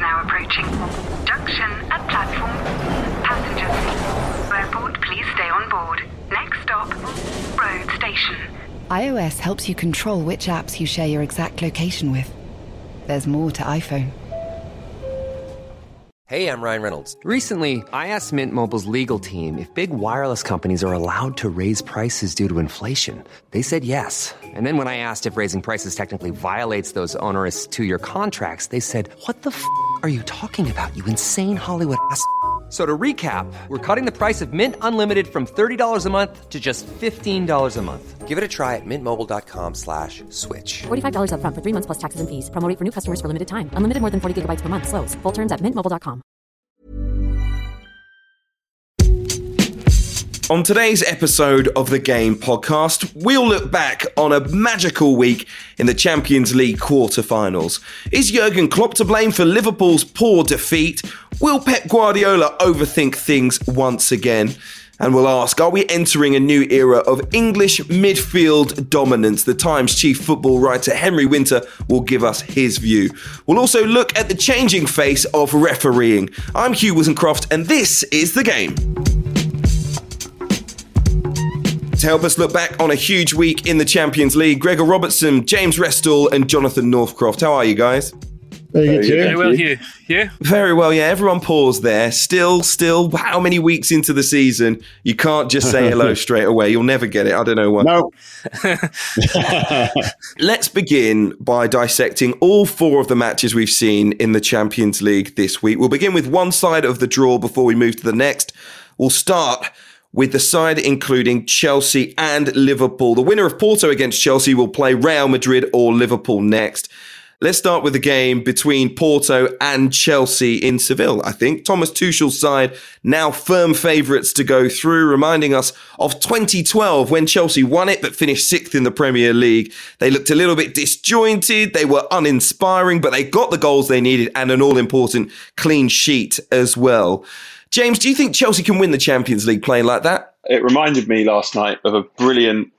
now approaching. Junction at platform. Passengers, airport, please stay on board. Next stop, road station. iOS helps you control which apps you share your exact location with. There's more to iPhone. Hey, I'm Ryan Reynolds. Recently, I asked Mint Mobile's legal team if big wireless companies are allowed to raise prices due to inflation. They said yes. And then when I asked if raising prices technically violates those onerous two-year contracts, they said, "What the f*** are you talking about, you insane Hollywood ass?" So to recap, we're cutting the price of Mint Unlimited from $30 a month to just $15 a month. Give it a try at mintmobile.com/switch. $45 up front for 3 months plus taxes and fees. Promo rate for new customers for limited time. Unlimited more than 40 gigabytes per month. Slows full terms at mintmobile.com. On today's episode of the Game podcast, we'll look back on a magical week in the Champions League quarter-finals. Is Jurgen Klopp to blame for Liverpool's poor defeat? Will Pep Guardiola overthink things once again? And we'll ask, are we entering a new era of English midfield dominance? The Times chief football writer Henry Winter will give us his view. We'll also look at the changing face of refereeing. I'm Hugh Wilson-Croft, and this is The Game. To help us look back on a huge week in the Champions League, Gregor Robertson, James Restall and Jonathan Northcroft. How are you guys? Very good, Very well, Hugh. Yeah? Very well, yeah. Everyone paused there. Still, how many weeks into the season? You can't just say hello straight away. You'll never get it. I don't know what. No. Let's begin by dissecting all four of the matches we've seen in the Champions League this week. We'll begin with one side of the draw before we move to the next. We'll start with the side including Chelsea and Liverpool. The winner of Porto against Chelsea will play Real Madrid or Liverpool next. Let's start with the game between Porto and Chelsea in Seville, I think. Thomas Tuchel's side now firm favourites to go through, reminding us of 2012 when Chelsea won it but finished sixth in the Premier League. They looked a little bit disjointed, they were uninspiring, but they got the goals they needed and an all-important clean sheet as well. James, do you think Chelsea can win the Champions League playing like that? It reminded me last night of a brilliant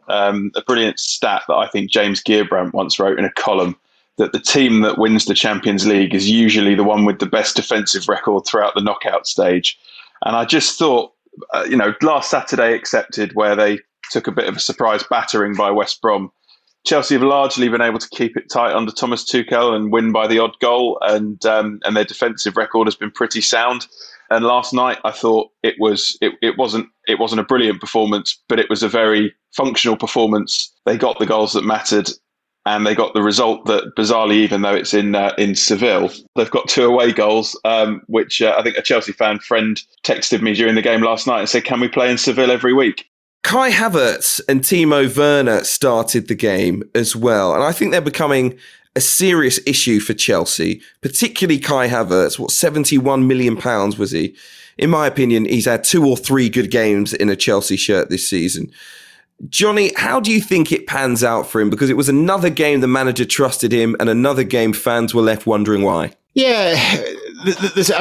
stat that I think James Gearbrandt once wrote in a column, that the team that wins the Champions League is usually the one with the best defensive record throughout the knockout stage. And I just thought, last Saturday excepted, where they took a bit of a surprise battering by West Brom, Chelsea have largely been able to keep it tight under Thomas Tuchel and win by the odd goal, and their defensive record has been pretty sound. And last night, I thought it wasn't a brilliant performance, but it was a very functional performance. They got the goals that mattered, and they got the result that, bizarrely, even though it's in Seville, they've got 2 away goals, which I think a Chelsea fan friend texted me during the game last night and said, "Can we play in Seville every week?" Kai Havertz and Timo Werner started the game as well, and I think they're becoming a serious issue for Chelsea, particularly Kai Havertz. £71 million was he? In my opinion, he's had 2 or 3 good games in a Chelsea shirt this season. Johnny, how do you think it pans out for him? Because it was another game the manager trusted him and another game fans were left wondering why. Yeah, there's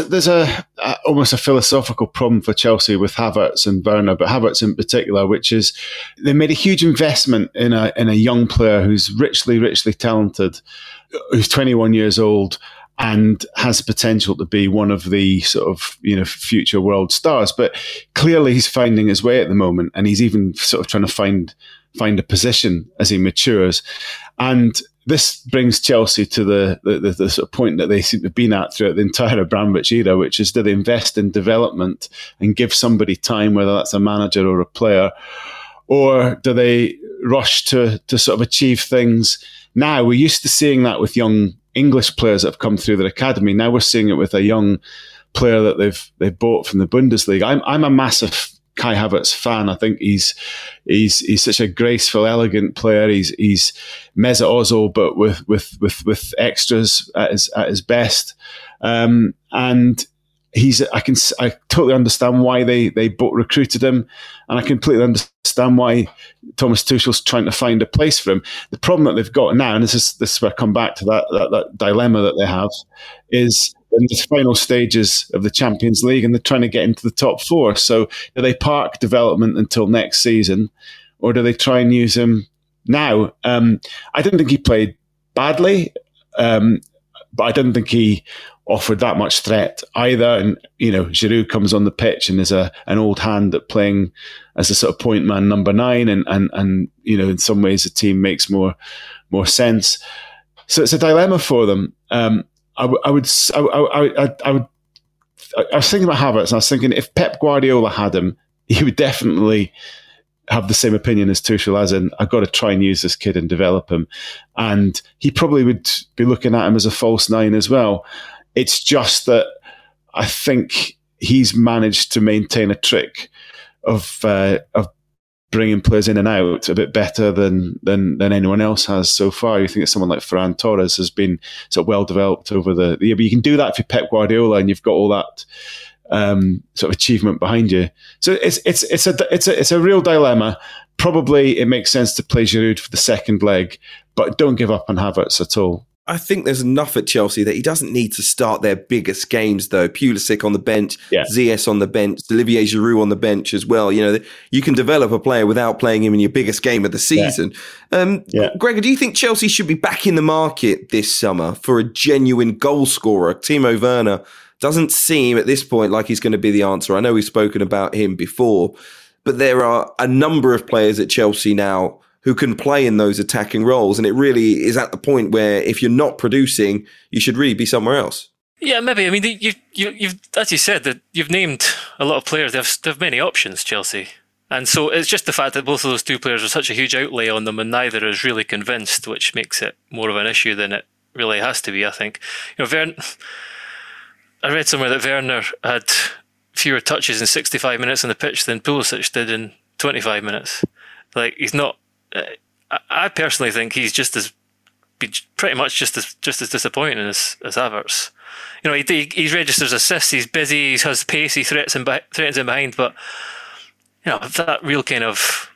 almost a philosophical problem for Chelsea with Havertz and Werner, but Havertz in particular, which is they made a huge investment in a young player who's richly talented, who's 21 years old and has potential to be one of the sort of future world stars. But clearly he's finding his way at the moment, and he's even sort of trying to find a position as he matures. And this brings Chelsea to the sort of point that they seem to have been at throughout the entire Abramovich era, which is, do they invest in development and give somebody time, whether that's a manager or a player, or do they rush to sort of achieve things now? We're used to seeing that with young English players that have come through their academy. Now we're seeing it with a young player that they've bought from the Bundesliga. I'm a massive Kai Havertz fan. I think he's such a graceful, elegant player. He's Mesut Ozil, but with extras at his best. And I totally understand why they both recruited him, and I completely understand why Thomas Tuchel's trying to find a place for him. The problem that they've got now, and this is where I come back to that dilemma that they have, is in the final stages of the Champions League, and they're trying to get into the top 4. So do they park development until next season, or do they try and use him now? I didn't think he played badly, but I didn't think he offered that much threat either. And, Giroud comes on the pitch and is an old hand at playing as a sort of point man number 9. And in some ways the team makes more sense. So it's a dilemma for them. I was thinking about Havertz, and I was thinking if Pep Guardiola had him, he would definitely have the same opinion as Tuchel, as in, I've got to try and use this kid and develop him. And he probably would be looking at him as a false 9 as well. It's just that I think he's managed to maintain a trick of bringing players in and out a bit better than anyone else has so far. You think that someone like Ferran Torres has been sort of well developed over the year, but you can do that if you're Pep Guardiola and you've got all that sort of achievement behind you. So it's a real dilemma. Probably it makes sense to play Giroud for the second leg, but don't give up on Havertz at all. I think there's enough at Chelsea that he doesn't need to start their biggest games, though. Pulisic on the bench, Ziyech on the bench, Olivier Giroud on the bench as well. You can develop a player without playing him in your biggest game of the season. Gregor, do you think Chelsea should be back in the market this summer for a genuine goal scorer? Timo Werner doesn't seem at this point like he's going to be the answer. I know we've spoken about him before, but there are a number of players at Chelsea now who can play in those attacking roles. And it really is at the point where if you're not producing, you should really be somewhere else. Yeah, maybe. I mean, you've as you said, that you've named a lot of players. They have many options, Chelsea. And so it's just the fact that both of those two players are such a huge outlay on them and neither is really convinced, which makes it more of an issue than it really has to be, I think. I read somewhere that Werner had fewer touches in 65 minutes on the pitch than Pulisic did in 25 minutes. Like, he's not... I personally think he's pretty much just as disappointing as Havertz. He registers assists, he's busy, he has pace, he threatens him behind, but that real kind of,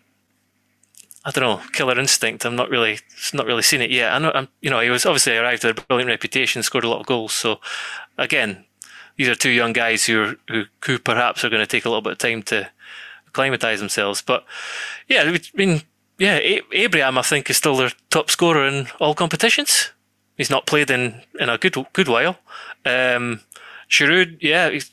I don't know, killer instinct, I'm not really seen it yet. He was obviously arrived at a brilliant reputation, scored a lot of goals. So again, these are two young guys who perhaps are going to take a little bit of time to acclimatise themselves. But yeah, I mean. Yeah, Abraham, I think, is still their top scorer in all competitions. He's not played in a good while. Giroud, yeah, he's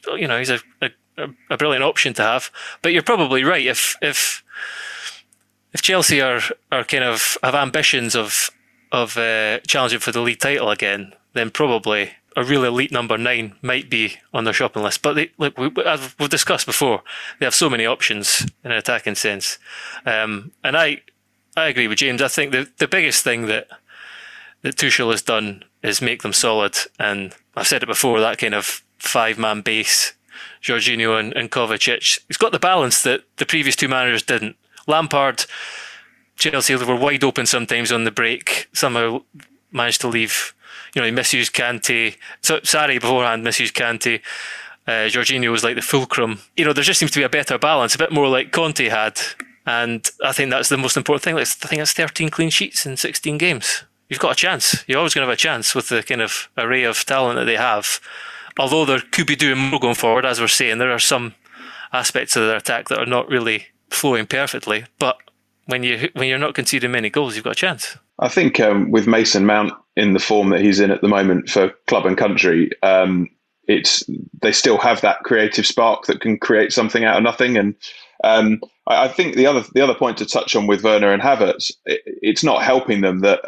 a brilliant option to have. But you're probably right. If Chelsea are kind of have ambitions of challenging for the league title again, then probably a real elite number 9 might be on their shopping list. But as we've discussed before, they have so many options in an attacking sense. And I agree with James. I think the biggest thing that Tuchel has done is make them solid. And I've said it before, that kind of 5-man base, Jorginho and Kovacic, he's got the balance that the previous two managers didn't. Lampard, Chelsea were wide open sometimes on the break, somehow managed to leave, he misused Kante. So Sarri beforehand misused Kante. Jorginho was like the fulcrum. There just seems to be a better balance, a bit more like Conte had. And I think that's the most important thing. I think that's 13 clean sheets in 16 games. You've got a chance. You're always going to have a chance with the kind of array of talent that they have. Although they could be doing more going forward, as we're saying, there are some aspects of their attack that are not really flowing perfectly. But when you're not conceding many goals, you've got a chance. I think with Mason Mount in the form that he's in at the moment for club and country, they still have that creative spark that can create something out of nothing. And I think the other point to touch on with Werner and Havertz, it's not helping them that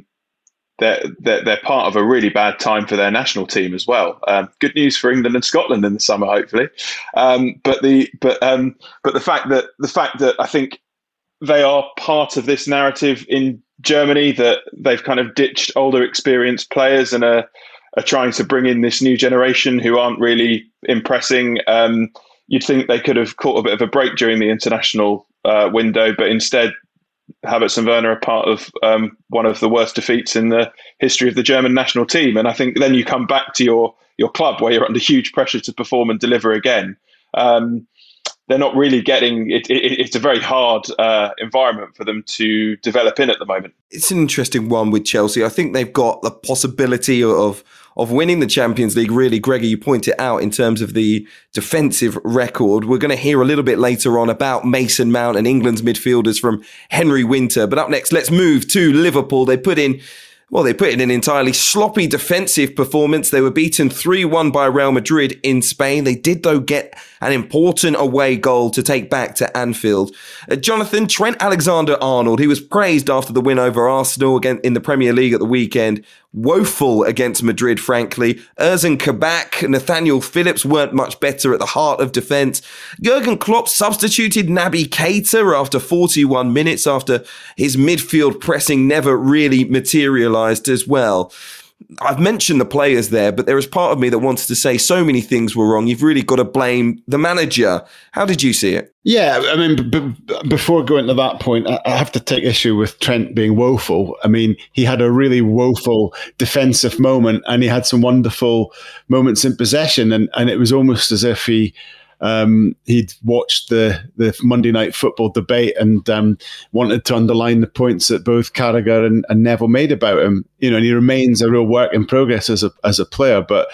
they're part of a really bad time for their national team as well. Good news for England and Scotland in the summer, hopefully. But the fact that I think they are part of this narrative in Germany, that they've kind of ditched older, experienced players and are trying to bring in this new generation who aren't really impressing. You'd think they could have caught a bit of a break during the international window, but instead Havertz and Werner are part of one of the worst defeats in the history of the German national team. And I think then you come back to your club where you're under huge pressure to perform and deliver again. They're not really getting it. It's a very hard environment for them to develop in at the moment. It's an interesting one with Chelsea. I think they've got the possibility of winning the Champions League. Really, Gregor, you point it out in terms of the defensive record. We're going to hear a little bit later on about Mason Mount and England's midfielders from Henry Winter. But up next, let's move to Liverpool. They put in Well, they put in an entirely sloppy defensive performance. They were beaten 3-1 by Real Madrid in Spain. They did, though, get an important away goal to take back to Anfield. Jonathan, Trent Alexander-Arnold, he was praised after the win over Arsenal again in the Premier League at the weekend. Woeful against Madrid, frankly. Ozan Kabak, Nathaniel Phillips weren't much better at the heart of defence. Jurgen Klopp substituted Naby Keita after 41 minutes after his midfield pressing never really materialised as well. I've mentioned the players there, but there is part of me that wanted to say so many things were wrong. You've really got to blame the manager. How did you see it? Yeah, I mean, before going to that point, I have to take issue with Trent being woeful. I mean, he had a really woeful defensive moment and he had some wonderful moments in possession. And it was almost as if he'd watched the Monday Night Football debate and wanted to underline the points that both Carragher and Neville made about him. You know, and he remains a real work in progress as a player, but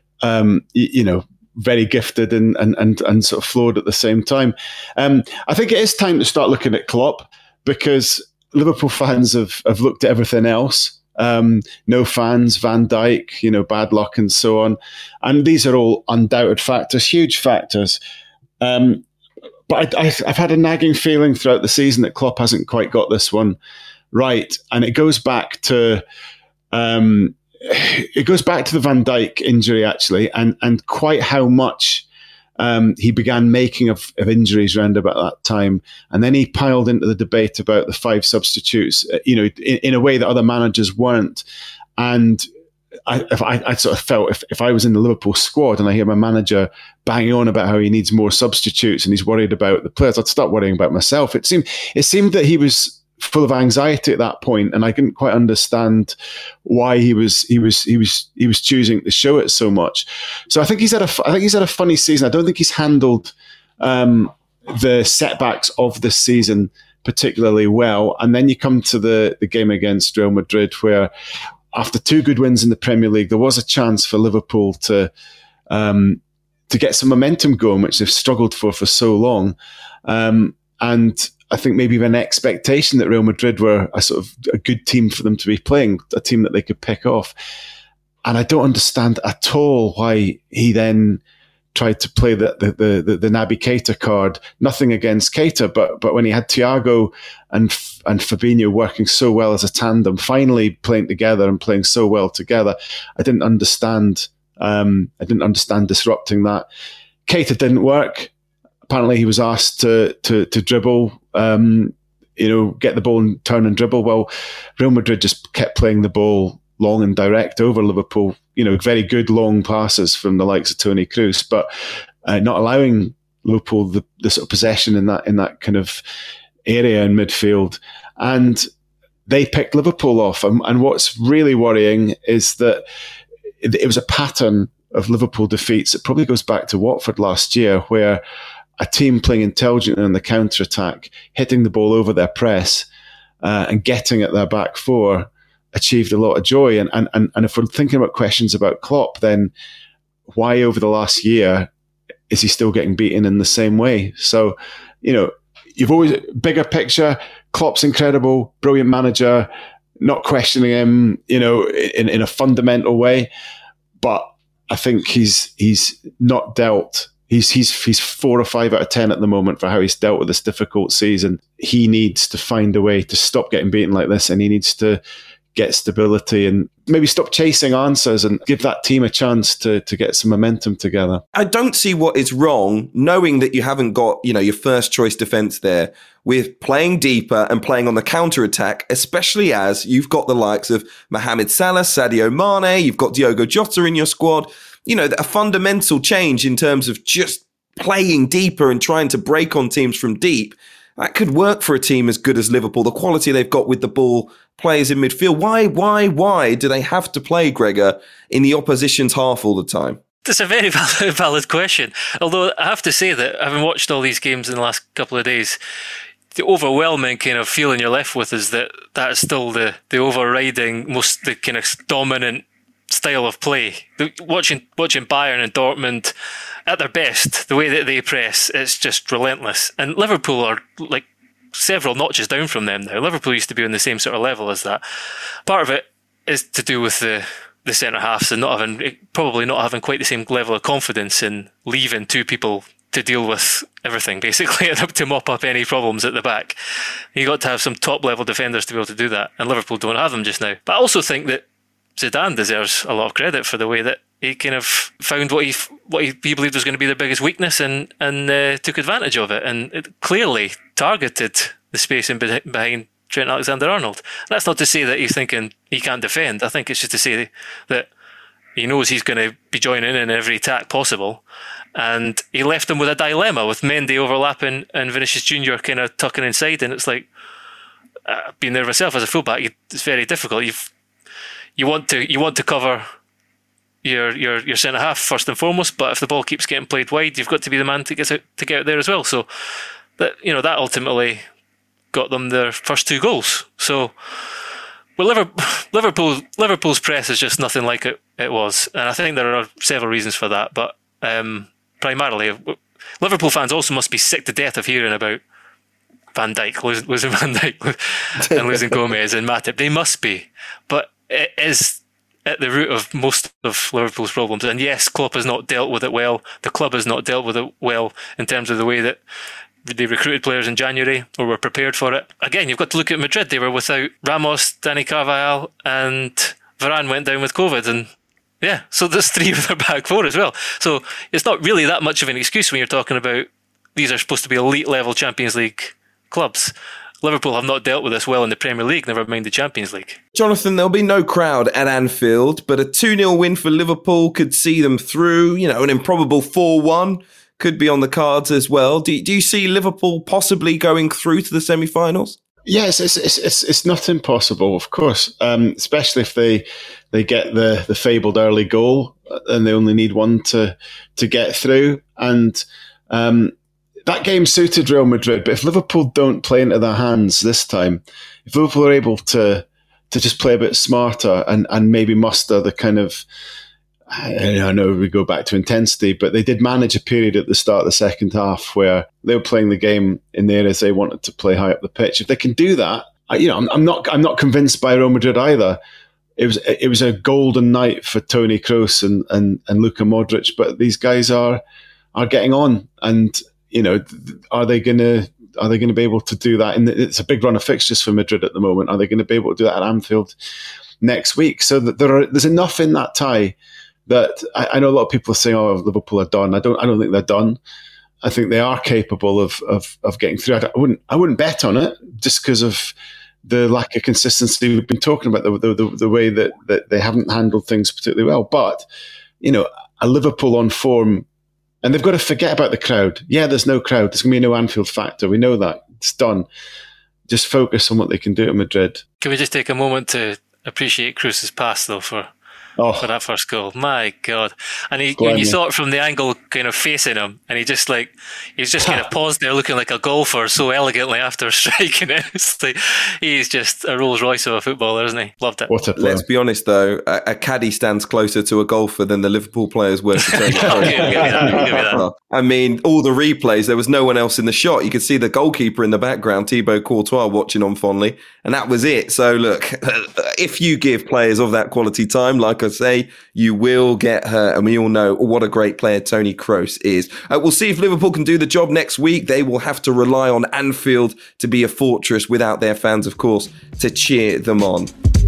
very gifted and sort of flawed at the same time. I think it is time to start looking at Klopp because Liverpool fans have looked at everything else. No fans, Van Dijk, bad luck and so on. And these are all undoubted factors, huge factors. But I've had a nagging feeling throughout the season that Klopp hasn't quite got this one right. And it goes back to the Van Dijk injury, actually, and quite how much he began making of injuries around about that time. And then he piled into the debate about the 5 substitutes, in a way that other managers weren't. And I sort of felt if I was in the Liverpool squad and I hear my manager banging on about how he needs more substitutes and he's worried about the players, I'd start worrying about myself. It seemed that he was full of anxiety at that point, and I didn't quite understand why he was choosing to show it so much. So I think he's had a funny season. I don't think he's handled the setbacks of this season particularly well. And then you come to the game against Real Madrid, where after 2 good wins in the Premier League, there was a chance for Liverpool to get some momentum going, which they've struggled for so long. And I think maybe an expectation that Real Madrid were a sort of a good team for them to be playing, a team that they could pick off. And I don't understand at all why he then tried to play the Naby Keita card. Nothing against Keita, but when he had Thiago and Fabinho working so well as a tandem, finally playing together and playing so well together, I didn't understand. Disrupting that. Keita didn't work. Apparently, he was asked to dribble, get the ball and turn and dribble. Well, Real Madrid just kept playing the ball long and direct over Liverpool. Very good long passes from the likes of Toni Kroos, but not allowing Liverpool the sort of possession in that kind of area in midfield. And they picked Liverpool off. And what's really worrying is that it was a pattern of Liverpool defeats. It probably goes back to Watford last year, where a team playing intelligently on the counter-attack, hitting the ball over their press and getting at their back four, achieved a lot of joy. And if we're thinking about questions about Klopp, then why over the last year is he still getting beaten in the same way? So, you've always, bigger picture, Klopp's incredible, brilliant manager, not questioning him, in a fundamental way. But I think he's not dealt. He's 4 or 5 out of 10 at the moment for how he's dealt with this difficult season. He needs to find a way to stop getting beaten like this, and he needs to get stability and maybe stop chasing answers and give that team a chance to get some momentum together. I don't see what is wrong, knowing that you haven't got, your first choice defence there, with playing deeper and playing on the counter-attack, especially as you've got the likes of Mohamed Salah, Sadio Mane, you've got Diogo Jota in your squad. A fundamental change in terms of just playing deeper and trying to break on teams from deep. That could work for a team as good as Liverpool. The quality they've got with the ball, players in midfield. Why do they have to play, Gregor, in the opposition's half all the time? That's a very valid question. Although I have to say that having watched all these games in the last couple of days, the overwhelming kind of feeling you're left with is that is still the overriding, the kind of dominant style of play. Watching Bayern and Dortmund at their best, the way that they press, it's just relentless. And Liverpool are like several notches down from them now. Liverpool used to be on the same sort of level as that. Part of it is to do with the centre halves and probably not having quite the same level of confidence in leaving two people to deal with everything, basically, to mop up any problems at the back. You got to have some top level defenders to be able to do that, and Liverpool don't have them just now. But I also think that Zidane deserves a lot of credit for the way that he kind of found what he believed was going to be their biggest weakness and took advantage of it, and it clearly targeted the space in behind Trent Alexander-Arnold. That's not to say that he's thinking he can't defend. I think it's just to say that he knows he's going to be joining in every attack possible. And he left them with a dilemma, with Mendy overlapping and Vinicius Junior kind of tucking inside. And it's like, being there myself as a fullback, it's very difficult. You want to cover your centre half first and foremost, but if the ball keeps getting played wide, you've got to be the man to get out there as well. So that ultimately got them their first 2 goals. So, well, Liverpool's press is just nothing like it was, and I think there are several reasons for that. But primarily, Liverpool fans also must be sick to death of hearing about Van Dijk losing Van Dijk and losing Gomez and Matip. They must be, but it is at the root of most of Liverpool's problems. And yes, Klopp has not dealt with it well. The club has not dealt with it well in terms of the way that they recruited players in January or were prepared for it. Again, you've got to look at Madrid. They were without Ramos, Dani Carvajal, and Varane went down with COVID. And yeah, so there's 3 with their back 4 as well. So it's not really that much of an excuse when you're talking about these are supposed to be elite level Champions League clubs. Liverpool have not dealt with this well in the Premier League, never mind the Champions League. Jonathan, there'll be no crowd at Anfield, but a 2-0 win for Liverpool could see them through. An improbable 4-1 could be on the cards as well. Do you see Liverpool possibly going through to the semi-finals? Yes, it's not impossible, of course, especially if they get the fabled early goal and they only need one to get through. And that game suited Real Madrid, but if Liverpool don't play into their hands this time, if Liverpool are able to just play a bit smarter and maybe muster the kind of, I know we go back to intensity, but they did manage a period at the start of the second half where they were playing the game in the areas they wanted to play high up the pitch. If they can do that, I'm not convinced by Real Madrid either. It was a golden night for Toni Kroos and Luka Modric, but these guys are getting on, and are they going to be able to do that? And it's a big run of fixtures for Madrid at the moment. Are they going to be able to do that at Anfield next week? So that there's enough in that tie that I know a lot of people are saying, "Oh, Liverpool are done." I don't think they're done. I think they are capable of getting through. I wouldn't bet on it just because of the lack of consistency we've been talking about, the way that they haven't handled things particularly well. But a Liverpool on form. And they've got to forget about the crowd. Yeah, there's no crowd. There's going to be no Anfield factor. We know that. It's done. Just focus on what they can do at Madrid. Can we just take a moment to appreciate Kroos's pass, though, for that first goal? My God. And when you saw it from the angle kind of facing him, and he's just kind of paused there looking like a golfer so elegantly after striking it. It's like, he's just a Rolls Royce of a footballer, isn't he? Loved it. What a player. Let's be honest, though, a caddy stands closer to a golfer than the Liverpool players were to Toni Kroos. I'll give you that. I mean, all the replays, there was no one else in the shot. You could see the goalkeeper in the background, Thibaut Courtois, watching on fondly, and that was it. So look, if you give players of that quality time, like I say, you will get hurt, and we all know what a great player Toni Kroos is. We'll see if Liverpool can do the job next week. They will have to rely on Anfield to be a fortress without their fans, of course, to cheer them on.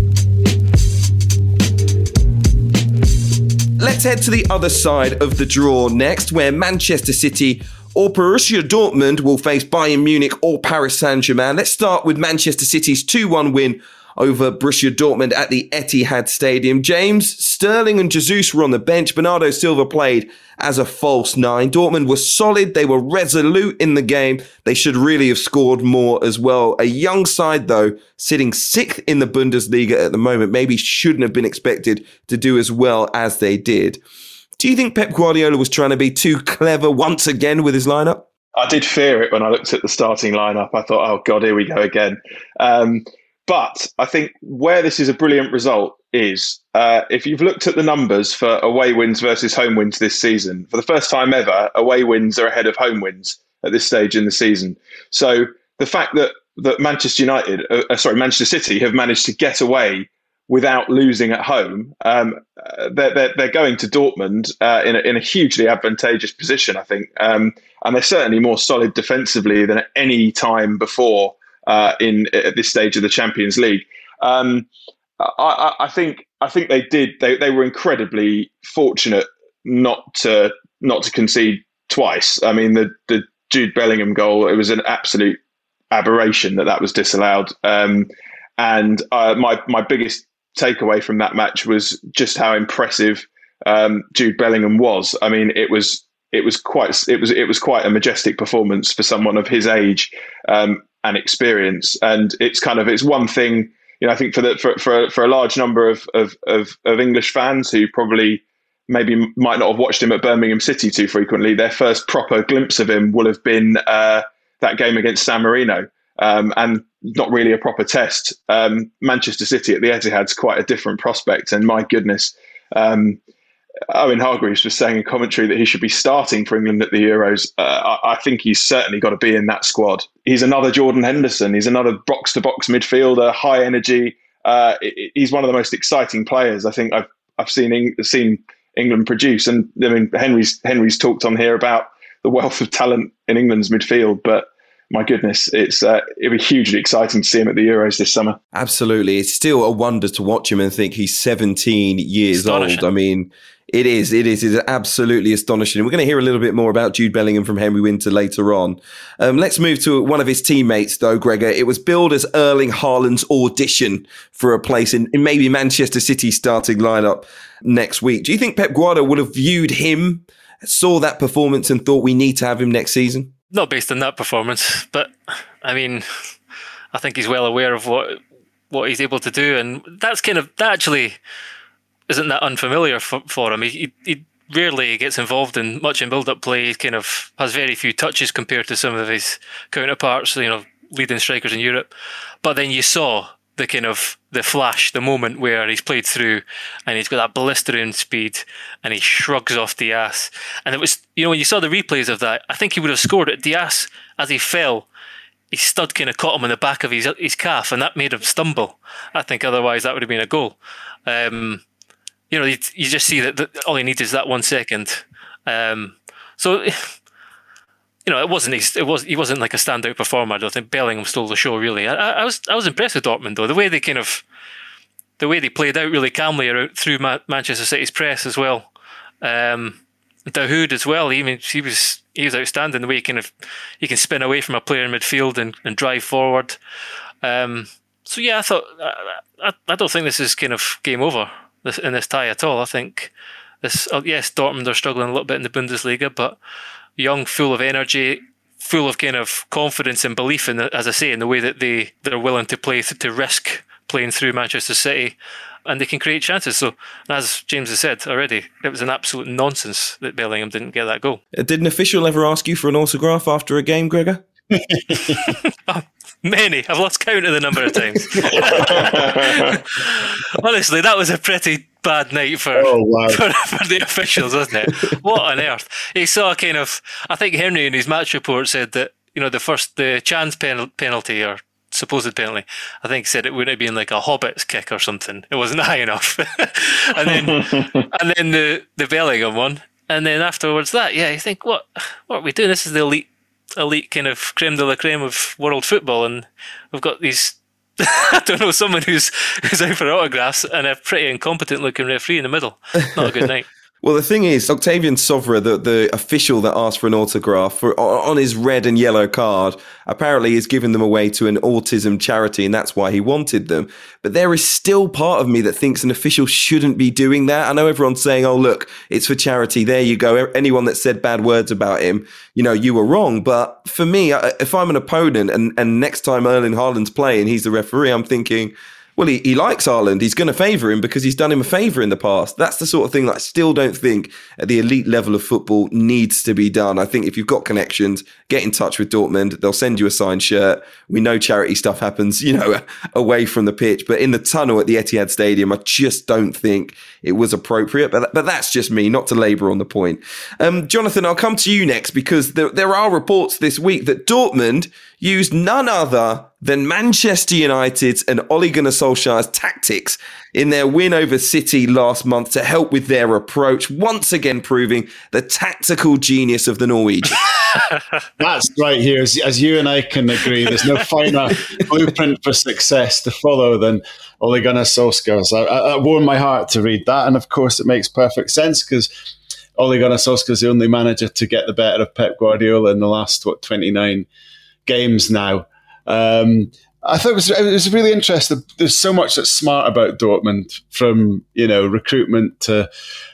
Let's head to the other side of the draw next, where Manchester City or Borussia Dortmund will face Bayern Munich or Paris Saint-Germain. Let's start with Manchester City's 2-1 win over Borussia Dortmund at the Etihad Stadium. James, Sterling and Jesus were on the bench. Bernardo Silva played as a false 9. Dortmund was solid. They were resolute in the game. They should really have scored more as well. A young side, though, sitting 6th in the Bundesliga at the moment, maybe shouldn't have been expected to do as well as they did. Do you think Pep Guardiola was trying to be too clever once again with his lineup? I did fear it when I looked at the starting lineup. I thought, oh God, here we go again. But I think where this is a brilliant result is if you've looked at the numbers for away wins versus home wins this season, for the first time ever, away wins are ahead of home wins at this stage in the season. So the fact that Manchester City have managed to get away without losing at home, they're going to Dortmund in a hugely advantageous position, I think. And they're certainly more solid defensively than at any time before at this stage of the Champions League. I think they were incredibly fortunate not to concede twice. I mean, the Jude Bellingham goal, it was an absolute aberration that was disallowed. And my biggest takeaway from that match was just how impressive Jude Bellingham was. I mean, it was quite a majestic performance for someone of his age and experience. And it's one thing, I think for a large number of English fans who probably maybe might not have watched him at Birmingham City too frequently, their first proper glimpse of him will have been that game against San Marino. And not really a proper test. Manchester City at the Etihad's quite a different prospect. And my goodness, Owen Hargreaves was saying in commentary that he should be starting for England at the Euros. I think he's certainly got to be in that squad. He's another Jordan Henderson. He's another box-to-box midfielder, high energy. He's one of the most exciting players I think I've seen England produce. And I mean, Henry's talked on here about the wealth of talent in England's midfield, but my goodness, it'll be hugely exciting to see him at the Euros this summer. Absolutely. It's still a wonder to watch him and think he's 17 years old. I mean, it is absolutely astonishing. We're going to hear a little bit more about Jude Bellingham from Henry Winter later on. Let's move to one of his teammates, though, Gregor. It was billed as Erling Haaland's audition for a place in maybe Manchester City's starting lineup next week. Do you think Pep Guardiola would have viewed him, saw that performance and thought we need to have him next season? Not based on that performance, but I mean, I think he's well aware of what he's able to do, and that actually isn't that unfamiliar for him. He rarely gets involved in much in build-up play. He kind of has very few touches compared to some of his counterparts, leading strikers in Europe. But then you saw the flash, the moment where he's played through and he's got that blistering speed and he shrugs off Diaz. And it was, when you saw the replays of that, I think he would have scored it. Diaz, as he fell, his stud kind of caught him in the back of his calf and that made him stumble. I think otherwise that would have been a goal. You just see that all he needs is that 1 second. So... he wasn't like a standout performer. I don't think Bellingham stole the show really. I was impressed with Dortmund though. The way they played out really calmly through Manchester City's press as well. Dahoud as well. He was outstanding. The way he can spin away from a player in midfield and drive forward. So yeah, I thought I don't think this is kind of game over in this tie at all. I think this. Yes, Dortmund are struggling a little bit in the Bundesliga, but young, full of energy, full of kind of confidence and belief in, as I say, in the way that they're willing to play, to risk playing through Manchester City, and they can create chances. So, as James has said already, it was an absolute nonsense that Bellingham didn't get that goal. Did an official ever ask you for an autograph after a game, Gregor? Oh, many. I've lost count of the number of times. Honestly, that was a pretty bad night for the officials, wasn't it? What on earth? He saw I think Henry in his match report said that, the chance penalty or supposed penalty, I think said it wouldn't have been like a Hobbit's kick or something. It wasn't high enough. and then the Bellingham one. And then afterwards you think, what are we doing? This is the elite kind of creme de la creme of world football, and we've got these I don't know, someone who's out for autographs and a pretty incompetent looking referee in the middle. Not a good night. Well, the thing is, Octavian Sovra, the official that asked for an autograph on his red and yellow card, apparently is giving them away to an autism charity, and that's why he wanted them. But there is still part of me that thinks an official shouldn't be doing that. I know everyone's saying, oh, look, it's for charity. There you go. Anyone that said bad words about him, you were wrong. But for me, if I'm an opponent and next time Erling Haaland's playing, he's the referee, I'm thinking, well, he likes Haaland. He's going to favour him because he's done him a favour in the past. That's the sort of thing that I still don't think at the elite level of football needs to be done. I think if you've got connections, get in touch with Dortmund. They'll send you a signed shirt. We know charity stuff happens, away from the pitch. But in the tunnel at the Etihad Stadium, I just don't think it was appropriate. But that's just me, not to labour on the point. Jonathan, I'll come to you next because there are reports this week that Dortmund, used none other than Manchester United's and Ole Gunnar Solskjaer's tactics in their win over City last month to help with their approach, once again proving the tactical genius of the Norwegians. That's right here. As you and I can agree, there's no finer blueprint for success to follow than Ole Gunnar Solskjaer's. I warmed my heart to read that, and of course it makes perfect sense because Ole Gunnar Solskjaer is the only manager to get the better of Pep Guardiola in the last 29 games now. I thought it was really interesting. There's so much that's smart about Dortmund, from recruitment to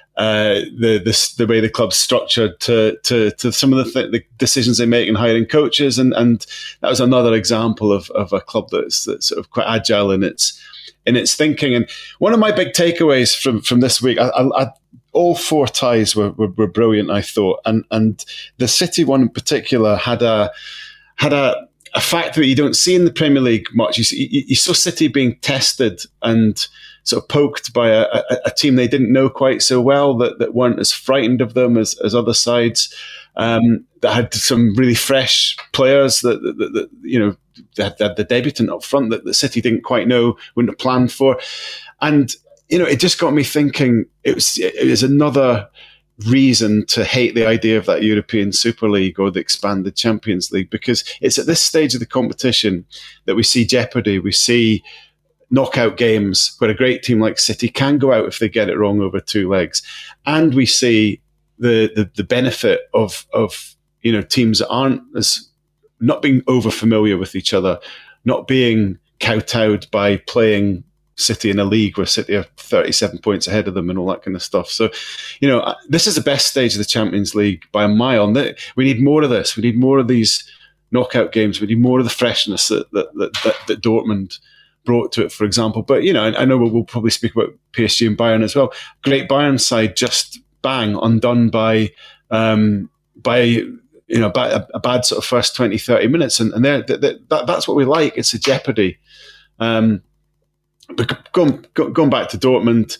the way the club's structured to some of the decisions they make in hiring coaches, and that was another example of a club that's sort of quite agile in its thinking. And one of my big takeaways from this week, I all 4 ties were brilliant, I thought, and the City one in particular had a factor that you don't see in the Premier League much. You saw City being tested and sort of poked by a team they didn't know quite so well, that weren't as frightened of them as other sides, that had some really fresh players that they had the debutant up front that the City didn't quite know, wouldn't have planned for. And it just got me thinking it was another reason to hate the idea of that European Super League or the expanded Champions League, because it's at this stage of the competition that we see jeopardy. We see knockout games where a great team like City can go out if they get it wrong over 2 legs, and we see the benefit of teams that aren't as not being over familiar with each other, not being kowtowed by playing City in a league where City are 37 points ahead of them and all that kind of stuff. So, this is the best stage of the Champions League by a mile. We need more of this. We need more of these knockout games. We need more of the freshness that Dortmund brought to it, for example. But, I know we'll probably speak about PSG and Bayern as well. Great Bayern side, just bang, undone by a bad sort of first 20, 30 minutes. And that's what we like. It's a jeopardy. But going back to Dortmund,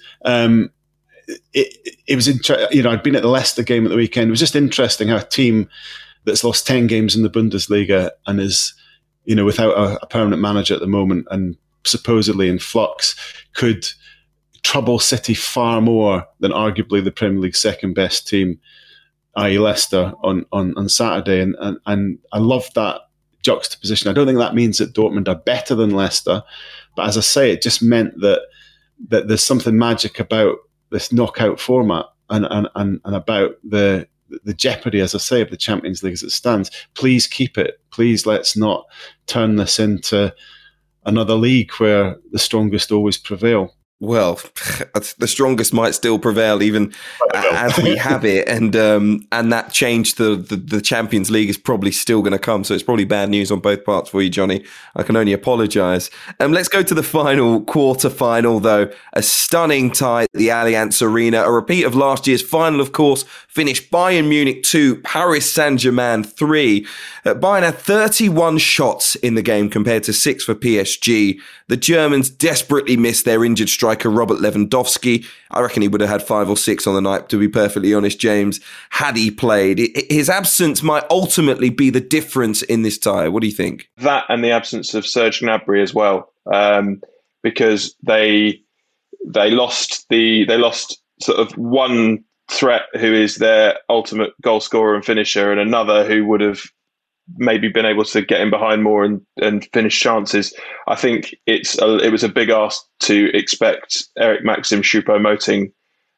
it was interesting. I'd been at the Leicester game at the weekend. It was just interesting how a team that's lost 10 games in the Bundesliga and is, without a permanent manager at the moment and supposedly in flux, could trouble City far more than arguably the Premier League's second best team, i.e. Leicester, on Saturday. And I love that juxtaposition. I don't think that means that Dortmund are better than Leicester. But as I say, it just meant that there's something magic about this knockout format and about the jeopardy, as I say, of the Champions League as it stands. Please keep it. Please let's not turn this into another league where the strongest always prevail. Well, the strongest might still prevail even as we have it, and that change to the Champions League is probably still going to come. So it's probably bad news on both parts for you, Johnny. I can only apologise. Let's go to the final quarter-final, though. A stunning tie at the Allianz Arena, a repeat of last year's final, of course. Finished Bayern Munich 2, Paris Saint-Germain 3. Bayern had 31 shots in the game compared to 6 for PSG. The Germans desperately missed their injured striker Robert Lewandowski. I reckon he would have had 5 or 6 on the night, to be perfectly honest, James, had he played. His absence might ultimately be the difference in this tie. What do you think? That and the absence of Serge Gnabry as well, because they lost sort of one threat who is their ultimate goal scorer and finisher, and another who would have maybe been able to get in behind more and finish chances. I think it was a big ask to expect Eric Maxim Choupo-Moting,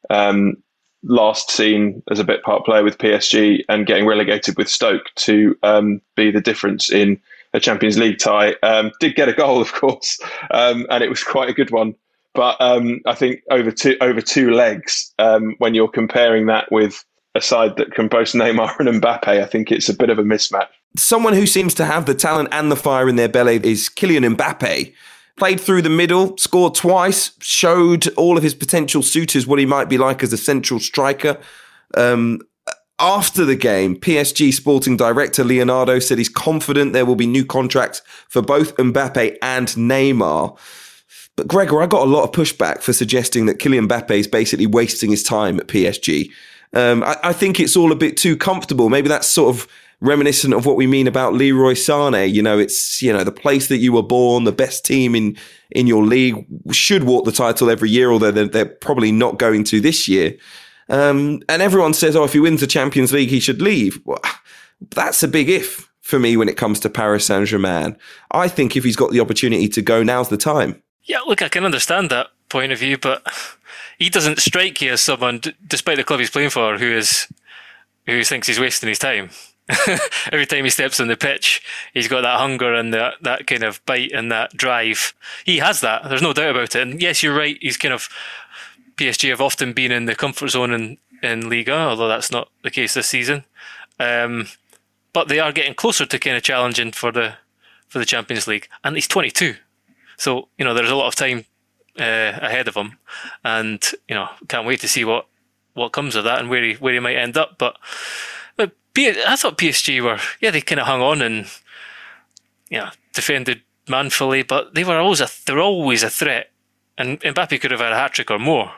last seen as a bit part player with PSG and getting relegated with Stoke, to be the difference in a Champions League tie. Did get a goal, of course, and it was quite a good one. But I think over two legs, when you're comparing that with a side that can boast Neymar and Mbappe, I think it's a bit of a mismatch. Someone who seems to have the talent and the fire in their belly is Kylian Mbappe. Played through the middle, scored twice, showed all of his potential suitors what he might be like as a central striker. After the game, PSG sporting director Leonardo said he's confident there will be new contracts for both Mbappe and Neymar. But Gregor, I got a lot of pushback for suggesting that Kylian Mbappe is basically wasting his time at PSG. I think it's all a bit too comfortable. Maybe that's sort of reminiscent of what we mean about Leroy Sané. You know, it's, you know, the place that you were born, the best team in your league should walk the title every year, although they're probably not going to this year. And everyone says, oh, if he wins the Champions League, he should leave. Well, that's a big if for me when it comes to Paris Saint-Germain. I think if he's got the opportunity to go, now's the time. Yeah, look, I can understand that point of view, but he doesn't strike you as someone, despite the club he's playing for, who thinks he's wasting his time. Every time he steps on the pitch, he's got that hunger and that kind of bite and that drive. He has that, there's no doubt about it. And yes, you're right, PSG have often been in the comfort zone in Liga, although that's not the case this season. But they are getting closer to kind of challenging for the Champions League. And he's 22. So, you know, there's a lot of time ahead of him. And, you know, can't wait to see what comes of that and where he might end up. But I thought PSG were, they kind of hung on and, you know, defended manfully, but they were always a threat. And Mbappe could have had a hat-trick or more.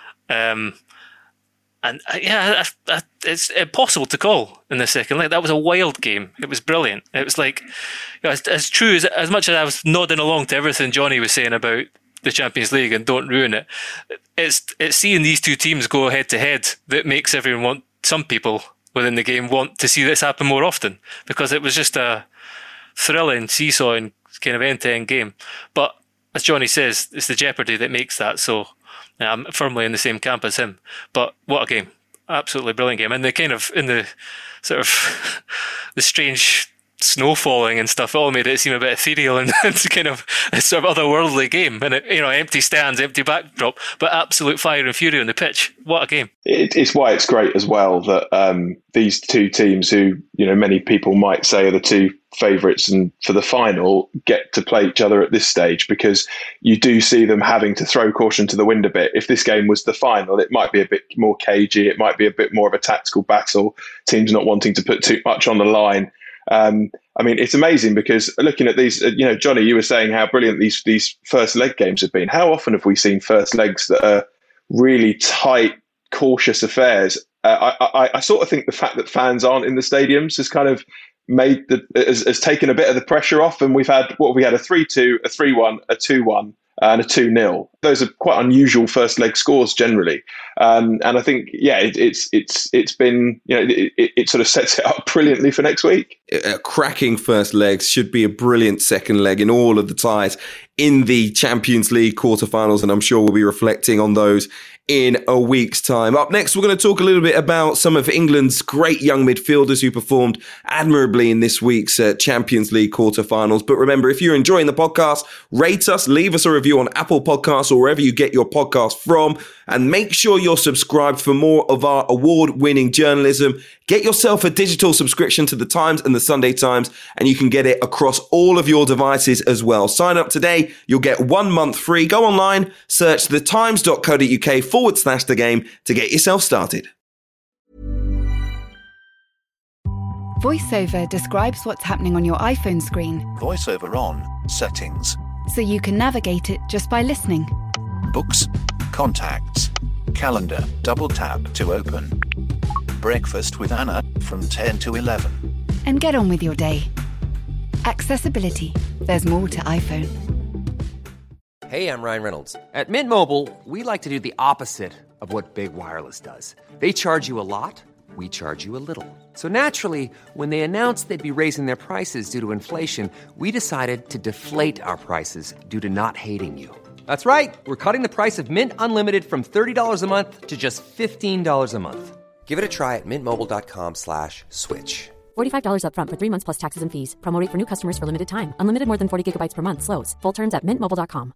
It's impossible to call in the second leg. That was a wild game. It was brilliant. It was like, you know, as true as much as I was nodding along to everything Johnny was saying about the Champions League and don't ruin it. It's seeing these two teams go head to head that makes some people within the game want to see this happen more often, because it was just a thrilling, seesawing kind of end-to-end game. But as Johnny says, it's the jeopardy that makes that. So I'm firmly in the same camp as him. But what a game. Absolutely brilliant game. And the kind of, in the sort of the strange snow falling and stuff, it all made it seem a bit ethereal and kind of a sort of otherworldly game. And, empty stands, empty backdrop, but absolute fire and fury on the pitch. What a game. It's why it's great as well that these two teams who, you know, many people might say are the two favourites and for the final get to play each other at this stage, because you do see them having to throw caution to the wind a bit. If this game was the final, it might be a bit more cagey. It might be a bit more of a tactical battle. Teams not wanting to put too much on the line. I mean, it's amazing because looking at these, Johnny, you were saying how brilliant these first leg games have been. How often have we seen first legs that are really tight, cautious affairs? I sort of think the fact that fans aren't in the stadiums has kind of has taken a bit of the pressure off, and we've had a 3-2, a 3-1, a 2-1, and a 2-0. Those are quite unusual first leg scores generally, and I think it's been, it sort of sets it up brilliantly for next week. A cracking first leg should be a brilliant second leg in all of the ties in the Champions League quarterfinals, and I'm sure we'll be reflecting on those in a week's time. Up next, we're going to talk a little bit about some of England's great young midfielders who performed admirably in this week's Champions League quarterfinals. But remember, if you're enjoying the podcast, rate us, leave us a review on Apple Podcasts or wherever you get your podcast from, and make sure you're subscribed for more of our award-winning journalism. Get yourself a digital subscription to The Times and The Sunday Times, and you can get it across all of your devices as well. Sign up today. You'll get 1 month free. Go online, search thetimes.co.uk/the game to get yourself started. VoiceOver describes what's happening on your iPhone screen. VoiceOver on, settings. So you can navigate it just by listening. Books, contacts, calendar, double tap to open. Breakfast with Anna from 10 to 11. And get on with your day. Accessibility. There's more to iPhone. Hey, I'm Ryan Reynolds. At Mint Mobile, we like to do the opposite of what Big Wireless does. They charge you a lot, we charge you a little. So naturally, when they announced they'd be raising their prices due to inflation, we decided to deflate our prices due to not hating you. That's right. We're cutting the price of Mint Unlimited from $30 a month to just $15 a month. Give it a try at mintmobile.com/switch. $45 up front for 3 months plus taxes and fees. Promo rate for new customers for limited time. Unlimited more than 40 gigabytes per month. Slows full terms at mintmobile.com.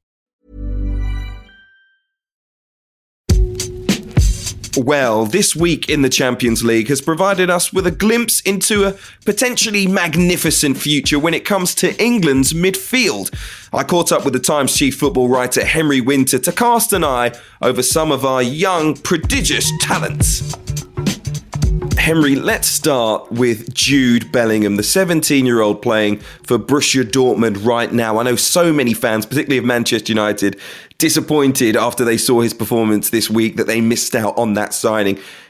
Well, this week in the Champions League has provided us with a glimpse into a potentially magnificent future when it comes to England's midfield. I caught up with the Times chief football writer Henry Winter to cast an eye over some of our young, prodigious talents. Henry, let's start with Jude Bellingham, the 17-year-old playing for Borussia Dortmund right now. I know so many fans, particularly of Manchester United, disappointed after they saw his performance this week that they missed out on that signing.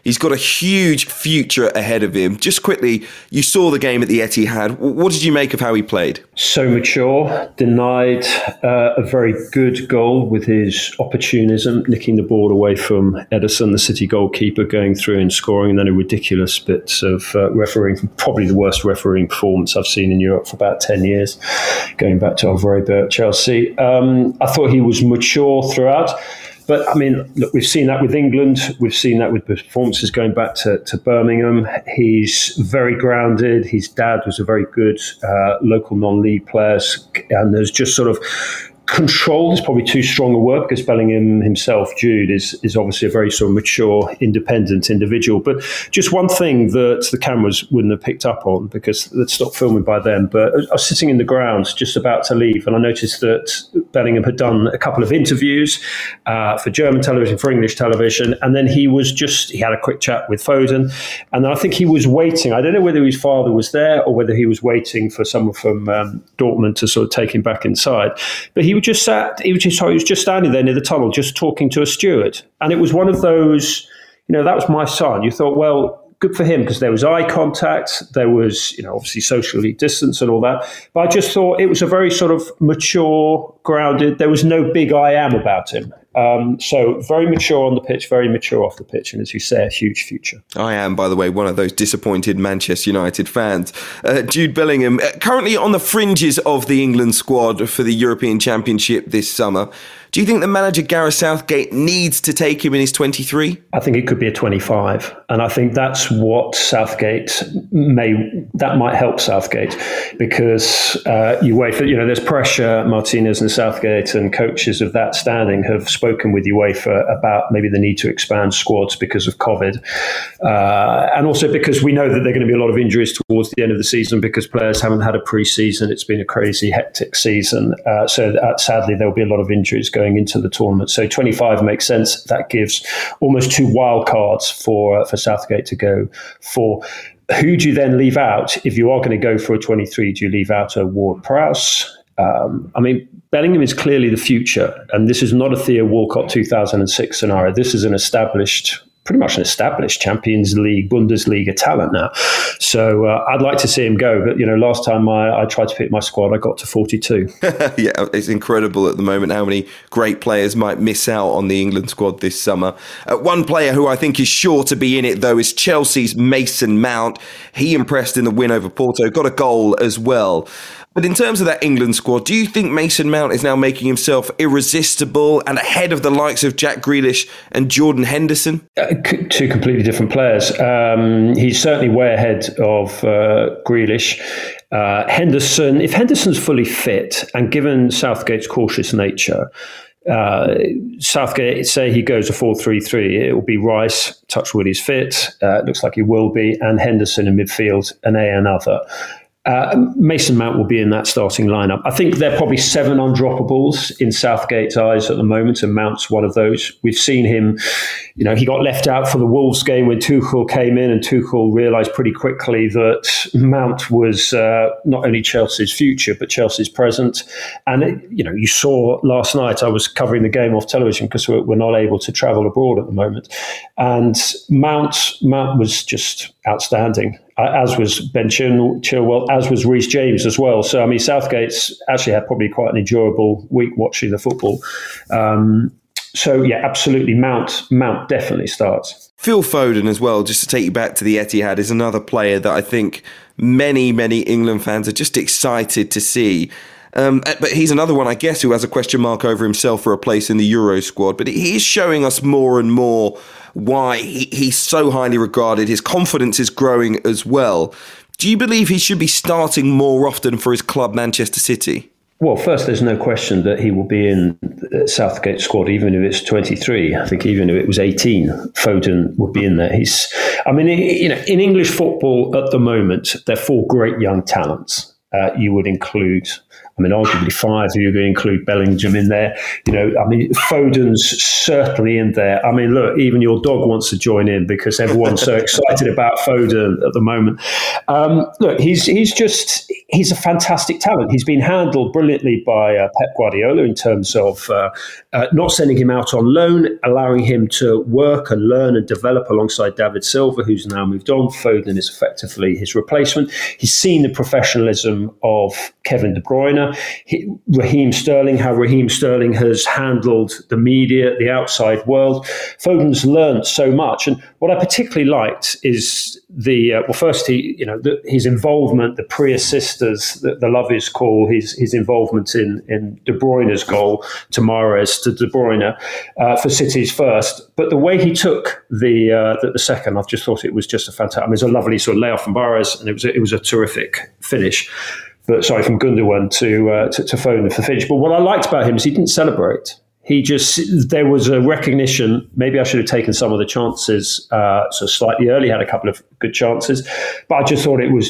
He's got a huge future ahead of him. Just quickly, you saw the game at the Etihad. What did you make of how he played? So mature, denied a very good goal with his opportunism, nicking the ball away from Ederson, the City goalkeeper, going through and scoring, and then a ridiculous bit of refereeing, probably the worst refereeing performance I've seen in Europe for about 10 years, going back to Alvarez at Chelsea. I thought he was mature throughout. But, I mean, look, we've seen that with England. We've seen that with performances going back to Birmingham. He's very grounded. His dad was a very good local non-league player. And there's just sort of control is probably too strong a word, because Bellingham himself, Jude, is obviously a very sort of mature, independent individual. But just one thing that the cameras wouldn't have picked up on, because they'd stopped filming by then, but I was sitting in the grounds just about to leave, and I noticed that Bellingham had done a couple of interviews for German television, for English television, and then he had a quick chat with Foden, and then I think he was waiting. I don't know whether his father was there or whether he was waiting for someone from Dortmund to sort of take him back inside. But he was just standing there near the tunnel, just talking to a steward. And it was one of those, that was my son. You thought, well, good for him, because there was eye contact, there was, obviously socially distanced and all that. But I just thought it was a very sort of mature, grounded, there was no big I am about him. So very mature on the pitch, very mature off the pitch, and as you say, a huge future. I am, by the way, one of those disappointed Manchester United fans. Jude Bellingham, currently on the fringes of the England squad for the European Championship this summer. Do you think the manager Gareth Southgate needs to take him in his 23? I think it could be a 25, and I think that's what that might help Southgate, because UEFA, there's pressure. Martinez and Southgate and coaches of that standing have spoken with UEFA about maybe the need to expand squads because of COVID, and also because we know that there are going to be a lot of injuries towards the end of the season because players haven't had a pre-season. It's been a crazy, hectic season, so sadly there will be a lot of injuries going into the tournament. So 25 makes sense. That gives almost 2 wild cards for Southgate to go for. Who do you then leave out? If you are going to go for a 23, do you leave out a Ward-Prowse? Bellingham is clearly the future, and this is not a Theo Walcott 2006 scenario. This is pretty much an established Champions League, Bundesliga talent now. So I'd like to see him go. But, last time I tried to pick my squad, I got to 42. Yeah, it's incredible at the moment how many great players might miss out on the England squad this summer. One player who I think is sure to be in it, though, is Chelsea's Mason Mount. He impressed in the win over Porto, got a goal as well. But in terms of that England squad, do you think Mason Mount is now making himself irresistible and ahead of the likes of Jack Grealish and Jordan Henderson? 2 completely different players. He's certainly way ahead of Grealish. Henderson, if Henderson's fully fit, and given Southgate's cautious nature, Southgate, say he goes a 4-3-3, it will be Rice, touchwood he's fit, it looks like he will be, and Henderson in midfield, and another. Mason Mount will be in that starting lineup. I think there are probably 7 undroppables in Southgate's eyes at the moment, and Mount's one of those. We've seen him, he got left out for the Wolves game when Tuchel came in, and Tuchel realised pretty quickly that Mount was not only Chelsea's future, but Chelsea's present. And, you saw last night, I was covering the game off television because we're not able to travel abroad at the moment. And Mount was just outstanding, as was Ben Chilwell, as was Reece James as well. So, Southgate's actually had probably quite an enjoyable week watching the football. So, yeah, absolutely, Mount definitely starts. Phil Foden as well, just to take you back to the Etihad, is another player that I think many, many England fans are just excited to see. But he's another one, I guess, who has a question mark over himself for a place in the Euro squad. But he is showing us more and more why he's so highly regarded. His confidence is growing as well. Do you believe he should be starting more often for his club, Manchester City? Well, first, there's no question that he will be in Southgate's squad, even if it's 23. I think even if it was 18, Foden would be in there. In English football at the moment, there are 4 great young talents. You would include I mean, arguably 5 if you're going to include Bellingham in there. Foden's certainly in there. I mean, look, even your dog wants to join in because everyone's so excited about Foden at the moment. Look, he's a fantastic talent. He's been handled brilliantly by Pep Guardiola in terms of not sending him out on loan, allowing him to work and learn and develop alongside David Silva, who's now moved on. Foden is effectively his replacement. He's seen the professionalism of Kevin De Bruyne, Raheem Sterling, how Raheem Sterling has handled the media, the outside world. Foden's learned so much. And what I particularly liked is his involvement, the pre-assisters, the Lovies call, his involvement in De Bruyne's goal to Mahrez to De Bruyne for City's first. But the way he took the second, I've just thought it was just a fantastic. I mean, it was a lovely sort of layoff from Mahrez, and it was a terrific finish. But sorry, from Gundogan to Foden for finish. But what I liked about him is he didn't celebrate. There was a recognition, maybe I should have taken some of the chances so slightly early, had a couple of good chances, but I just thought it was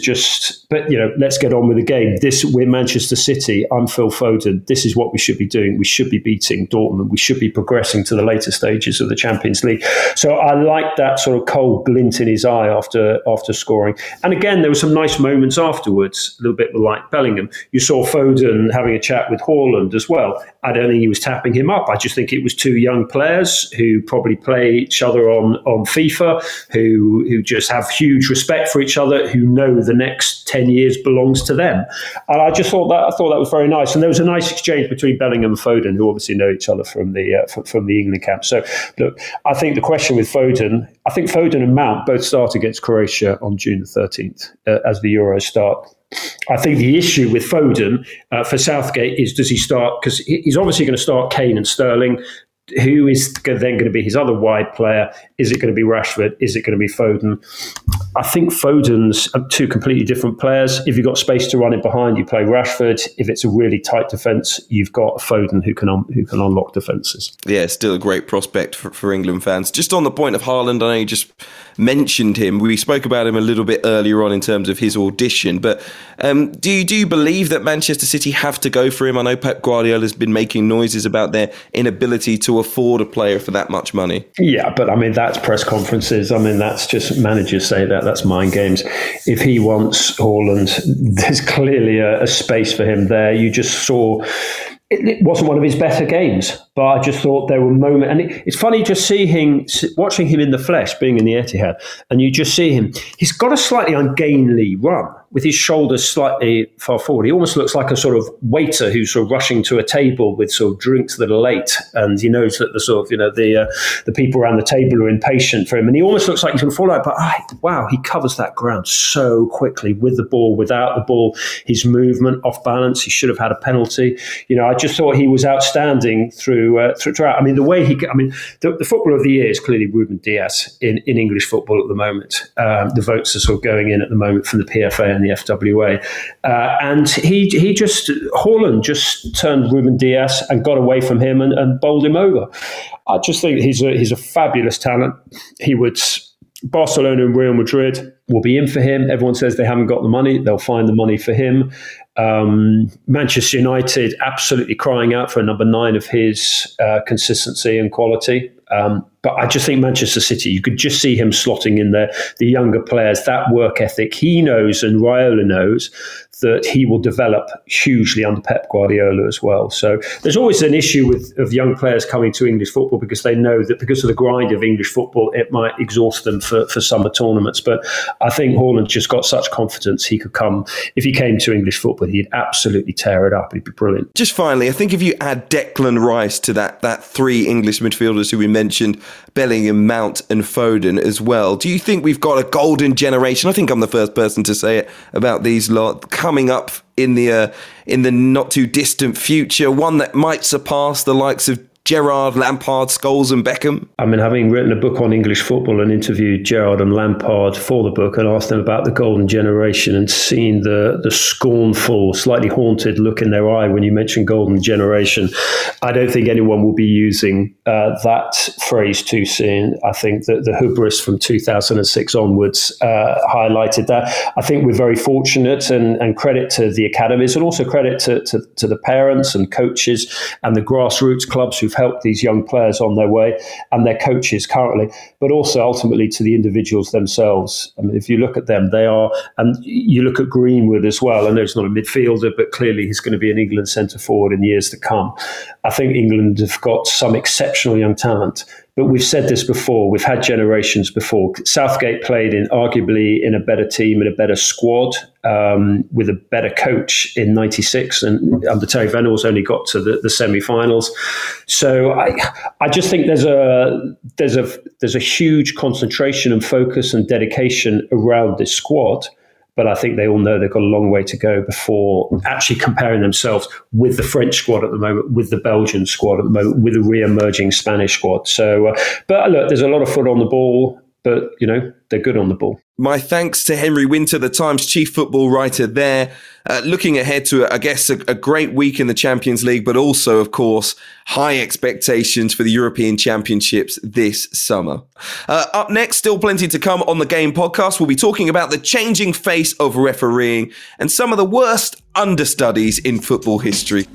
let's get on with the game. We're Manchester City, I'm Phil Foden, this is what we should be doing. We should be beating Dortmund, we should be progressing to the later stages of the Champions League. So I liked that sort of cold glint in his eye after scoring. And again, there were some nice moments afterwards, a little bit like Bellingham. You saw Foden having a chat with Haaland as well. I don't think he was tapping him up. I just think it was two young players who probably play each other on FIFA, who just have huge respect for each other, who know the next 10 years belongs to them. And I thought that was very nice. And there was a nice exchange between Bellingham and Foden, who obviously know each other from the England camp. So look, I think the question with Foden, I think Foden and Mount both start against Croatia on June the 13th as the Euros start. I think the issue with Foden for Southgate is, does he start? Because he's obviously going to start Kane and Sterling. Who is then going to be his other wide player? Is it going to be Rashford? Is it going to be Foden? I think Foden's two completely different players. If you've got space to run it behind, you play Rashford. If it's a really tight defence, you've got Foden who can unlock defences. Yeah, still a great prospect for England fans. Just on the point of Haaland, I know you just mentioned him. We spoke about him a little bit earlier on in terms of his audition, but do you believe that Manchester City have to go for him? I know Pep Guardiola has been making noises about their inability to afford a player for that much money. Yeah, but I mean, that's press conferences. I mean, that's just managers say that. That's mind games. If he wants Haaland, there's clearly a space for him there. You just saw it wasn't one of his better games, but I just thought there were moments, and it's funny just watching him in the flesh, being in the Etihad, and you just see him. He's got a slightly ungainly run with his shoulders slightly far forward. He almost looks like a sort of waiter who's sort of rushing to a table with sort of drinks that are late, and he knows that the sort of the people around the table are impatient for him, and he almost looks like he's going to fall out. But wow, he covers that ground so quickly with the ball, without the ball. His movement off balance. He should have had a penalty. I just thought he was outstanding throughout. I mean, the footballer of the year is clearly Ruben Dias in English football at the moment. The votes are sort of going in at the moment from the PFA and the FWA, and Haaland just turned Ruben Dias and got away from him and bowled him over. I just think he's a fabulous talent. Barcelona and Real Madrid will be in for him. Everyone says they haven't got the money. They'll find the money for him. Manchester United absolutely crying out for a number 9 of his consistency and quality. But I just think Manchester City, you could just see him slotting in there, the younger players, that work ethic. He knows, and Raiola knows, that he will develop hugely under Pep Guardiola as well. So there's always an issue of young players coming to English football because they know that because of the grind of English football, it might exhaust them for summer tournaments. But I think Haaland just got such confidence he could come. If he came to English football, he'd absolutely tear it up. He'd be brilliant. Just finally, I think if you add Declan Rice to that 3 English midfielders who we mentioned, Bellingham, Mount and Foden as well, do you think we've got a golden generation? I think I'm the first person to say it about these lot coming up in the not too distant future, one that might surpass the likes of Gerrard, Lampard, Scholes and Beckham? I mean, having written a book on English football and interviewed Gerrard and Lampard for the book and asked them about the golden generation and seen the scornful, slightly haunted look in their eye when you mention golden generation, I don't think anyone will be using that phrase too soon. I think that the hubris from 2006 onwards highlighted that. I think we're very fortunate, and credit to the academies and also credit to the parents and coaches and the grassroots clubs who've helped these young players on their way and their coaches currently, but also ultimately to the individuals themselves. I mean, if you look at them, they are, and you look at Greenwood as well. I know he's not a midfielder, but clearly he's going to be an England centre forward in years to come. I think England have got some exceptional young talent. But we've said this before, we've had generations before. Southgate played arguably in a better team, in a better squad, with a better coach in '96, and under Terry Venables only got to the semi-finals. So I just think there's a huge concentration and focus and dedication around this squad. But I think they all know they've got a long way to go before actually comparing themselves with the French squad at the moment, with the Belgian squad at the moment, with the re-emerging Spanish squad. So, but look, there's a lot of foot on the ball, but, they're good on the ball. My thanks to Henry Winter, the Times chief football writer there, looking ahead to, I guess, a great week in the Champions League, but also, of course, high expectations for the European Championships this summer. Up next, still plenty to come on the Game podcast. We'll be talking about the changing face of refereeing and some of the worst understudies in football history.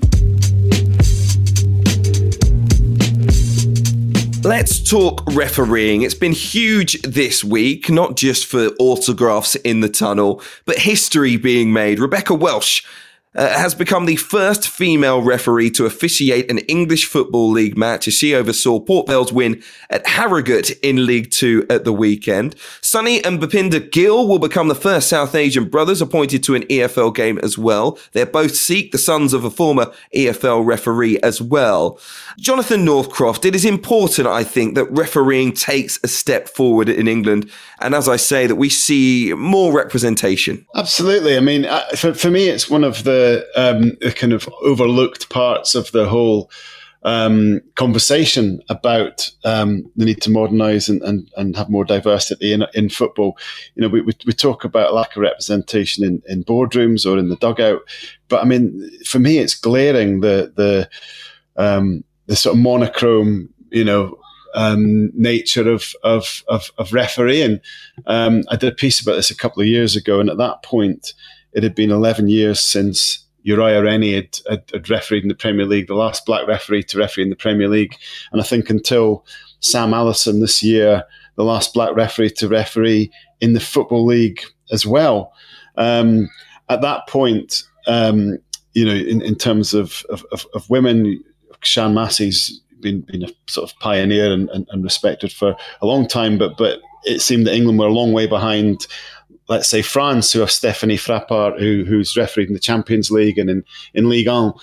Let's talk refereeing. It's been huge this week, not just for autographs in the tunnel, but history being made. Rebecca Welsh has become the first female referee to officiate an English Football League match as she oversaw Port Vale's win at Harrogate in League Two at the weekend. Sunny and Bhupinder Gill will become the first South Asian brothers appointed to an EFL game as well. They're both Sikh, the sons of a former EFL referee as well. Jonathan Northcroft, it is important, I think, that refereeing takes a step forward in England. And as I say, that we see more representation. Absolutely. I mean, for me, it's one of the kind of overlooked parts of the whole conversation about the need to modernise and have more diversity in football. We talk about lack of representation in boardrooms or in the dugout, but I mean, for me, it's glaring the sort of monochrome, nature of refereeing. I did a piece about this a couple of years ago, and at that point, it had been 11 years since Uriah Rennie had refereed in the Premier League, the last black referee to referee in the Premier League. And I think until Sam Allison this year, the last black referee to referee in the Football League as well. At that point, in terms of women, Sian Massey's been a sort of pioneer and respected for a long time, but it seemed that England were a long way behind, let's say, France, who have Stephanie Frappart, who's refereed in the Champions League and in Ligue 1.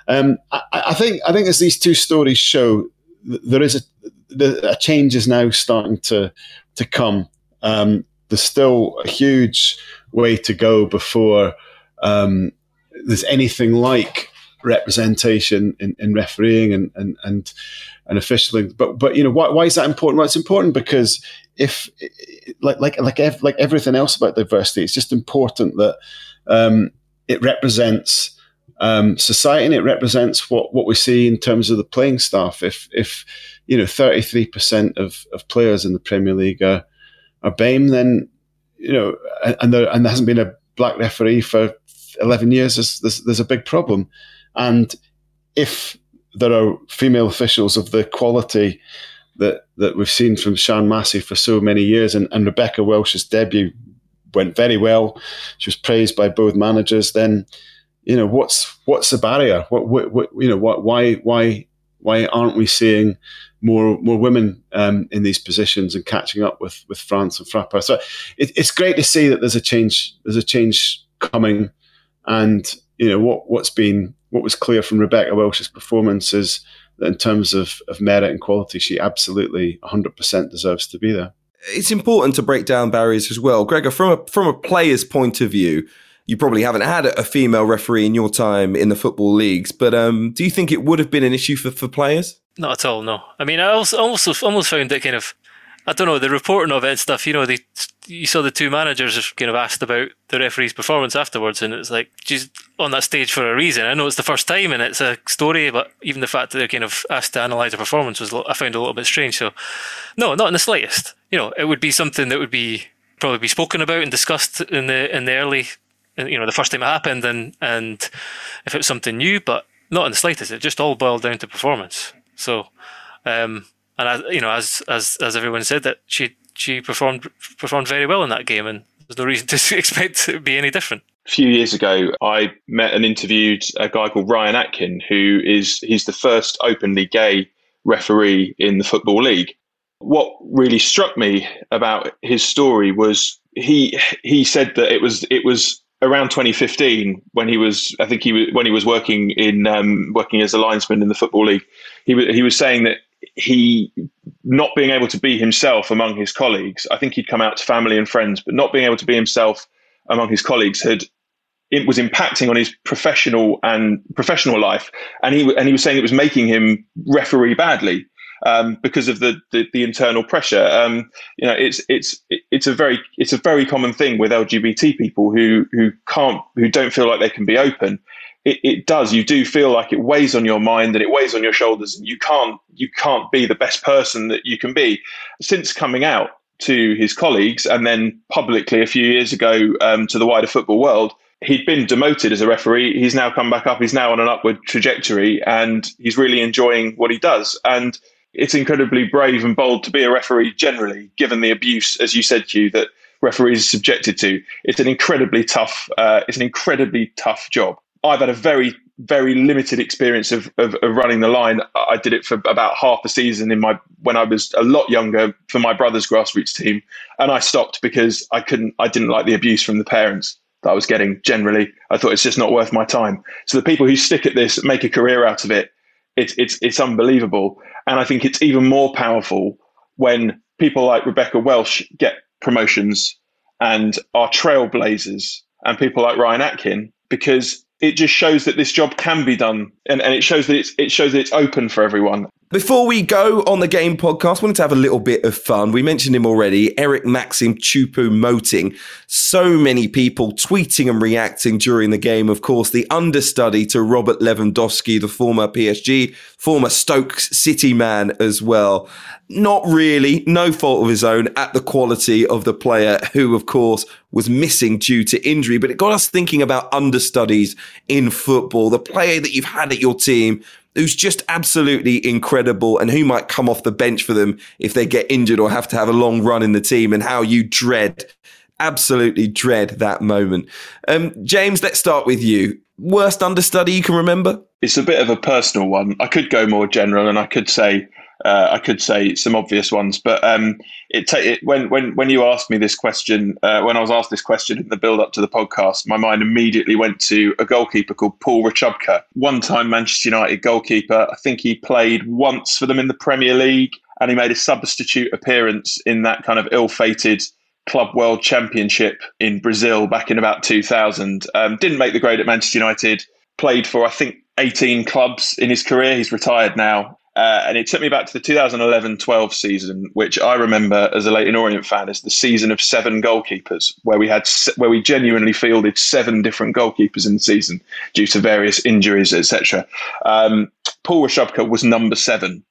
I think as these two stories show, there is a change is now starting to come. There's still a huge way to go before there's anything like representation in refereeing and officialing. But why is that important? Well, it's important because if like everything else about diversity, it's just important that it represents society and it represents what we see in terms of the playing staff. If 33% of players in the Premier League are BAME, then and there hasn't been a black referee for 11 years, there's a big problem. And if there are female officials of the quality that we've seen from Sian Massey for so many years, and Rebecca Welsh's debut went very well, she was praised by both managers, then what's the barrier? Why aren't we seeing more women in these positions and catching up with France and Frappart? So it's great to see that there's a change coming, and what was clear from Rebecca Welsh's performance is that in terms of merit and quality, she absolutely 100% deserves to be there. It's important to break down barriers as well. Gregor, from a player's point of view, you probably haven't had a female referee in your time in the football leagues, but do you think it would have been an issue for players? Not at all, no. I mean, I also almost found it kind of, I don't know, the reporting of it and stuff, you saw the two managers kind of asked about the referee's performance afterwards, and it's like, she's on that stage for a reason. I know it's the first time and it's a story, but even the fact that they're kind of asked to analyse a performance I found a little bit strange. So, no, not in the slightest. It would be something that would probably be spoken about and discussed in the early, the first time it happened, and if it was something new, but not in the slightest. It just all boiled down to performance. So, and as everyone said, that she performed very well in that game, and there's no reason to expect it to be any different. A few years ago, I met and interviewed a guy called Ryan Atkin, he's the first openly gay referee in the Football League. What really struck me about his story was he said that it was around 2015 when he was working as a linesman in the Football League. He was saying that he, not being able to be himself among his colleagues, I think he'd come out to family and friends, but not being able to be himself among his colleagues it was impacting on his professional life, and he was saying it was making him referee badly because of the internal pressure. It's a very common thing with LGBT people who don't feel like they can be open. It does. You do feel like it weighs on your mind and it weighs on your shoulders, and you can't be the best person that you can be. Since coming out to his colleagues and then publicly a few years ago to the wider football world, he'd been demoted as a referee. He's now come back up. He's now on an upward trajectory, and he's really enjoying what he does. And it's incredibly brave and bold to be a referee generally, given the abuse, as you said, Hugh, that referees are subjected to. It's an incredibly tough job. I've had a very, very limited experience of running the line. I did it for about half a season when I was a lot younger for my brother's grassroots team, and I stopped because I didn't like the abuse from the parents that I was getting generally. I thought it's just not worth my time. So the people who stick at this, make a career out of it, it's unbelievable. And I think it's even more powerful when people like Rebecca Welsh get promotions and are trailblazers, and people like Ryan Atkin, because it just shows that this job can be done, and it shows that it's open for everyone. Before we go on the game podcast, I wanted to have a little bit of fun. We mentioned him already, Eric Maxim Choupo-Moting. So many people tweeting and reacting during the game. Of course, the understudy to Robert Lewandowski, the former PSG, former Stoke City man as well. Not really, no fault of his own at the quality of the player who, of course, was missing due to injury. But it got us thinking about understudies in football, the player that you've had at your team who's just absolutely incredible and who might come off the bench for them if they get injured or have to have a long run in the team, and how you absolutely dread that moment. James, let's start with you. Worst understudy you can remember? It's a bit of a personal one. I could go more general, and I could say some obvious ones, but when you asked me this question, when I was asked this question in the build-up to the podcast, my mind immediately went to a goalkeeper called Paul Rachubka, one-time Manchester United goalkeeper. I think he played once for them in the Premier League, and he made a substitute appearance in that kind of ill-fated Club World Championship in Brazil back in about 2000. Didn't make the grade at Manchester United, played for, I think, 18 clubs in his career. He's retired now. And it took me back to the 2011-12 season, which I remember as a Leyton Orient fan as the season of 7 goalkeepers, where we genuinely fielded 7 different goalkeepers in the season due to various injuries, etc. Paul Rachubka was number 7.